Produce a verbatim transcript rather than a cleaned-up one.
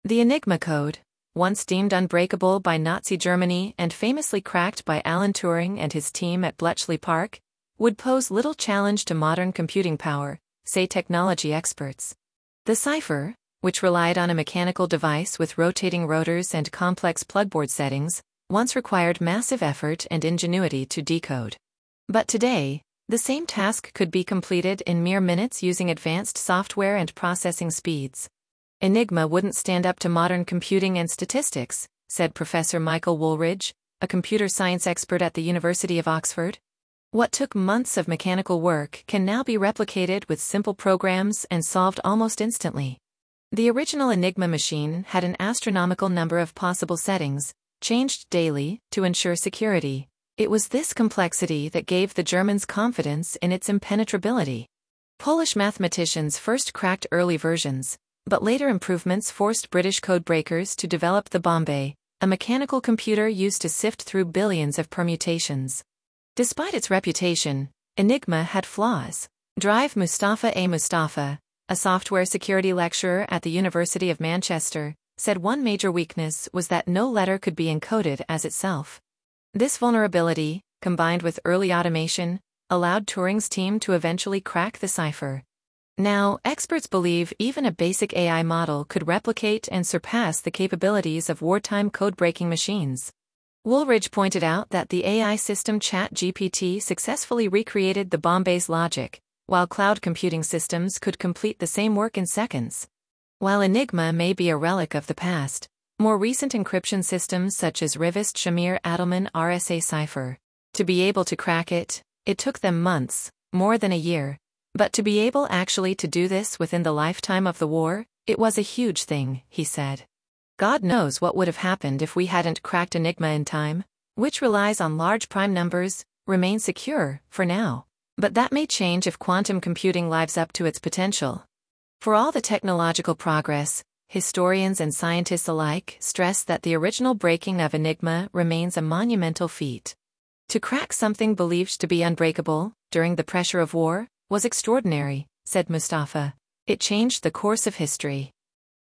The Enigma code, once deemed unbreakable by Nazi Germany and famously cracked by Alan Turing and his team at Bletchley Park, would pose little challenge to modern computing power, say technology experts. The cipher, which relied on a mechanical device with rotating rotors and complex plugboard settings, once required massive effort and ingenuity to decode. But today, the same task could be completed in mere minutes using advanced software and processing speeds. Enigma wouldn't stand up to modern computing and statistics, said Professor Michael Woolridge, a computer science expert at the University of Oxford. What took months of mechanical work can now be replicated with simple programs and solved almost instantly. The original Enigma machine had an astronomical number of possible settings, changed daily, to ensure security. It was this complexity that gave the Germans confidence in its impenetrability. Polish mathematicians first cracked early versions, but later improvements forced British codebreakers to develop the Bombay, a mechanical computer used to sift through billions of permutations. Despite its reputation, Enigma had flaws. Drive Mustafa A. Mustafa, a software security lecturer at the University of Manchester, said one major weakness was that no letter could be encoded as itself. This vulnerability, combined with early automation, allowed Turing's team to eventually crack the cipher. Now, experts believe even a basic A I model could replicate and surpass the capabilities of wartime code-breaking machines. Woolridge pointed out that the A I system ChatGPT successfully recreated the Bombay's logic, while cloud computing systems could complete the same work in seconds. While Enigma may be a relic of the past, more recent encryption systems such as Rivest Shamir-Adleman R S A cipher. To be able to crack it, it took them months, more than a year. But to be able actually to do this within the lifetime of the war, it was a huge thing, he said. God knows what would have happened if we hadn't cracked Enigma in time, which relies on large prime numbers, remains secure, for now. But that may change if quantum computing lives up to its potential. For all the technological progress, historians and scientists alike stress that the original breaking of Enigma remains a monumental feat. To crack something believed to be unbreakable, during the pressure of war, was extraordinary, said Mustafa. It changed the course of history.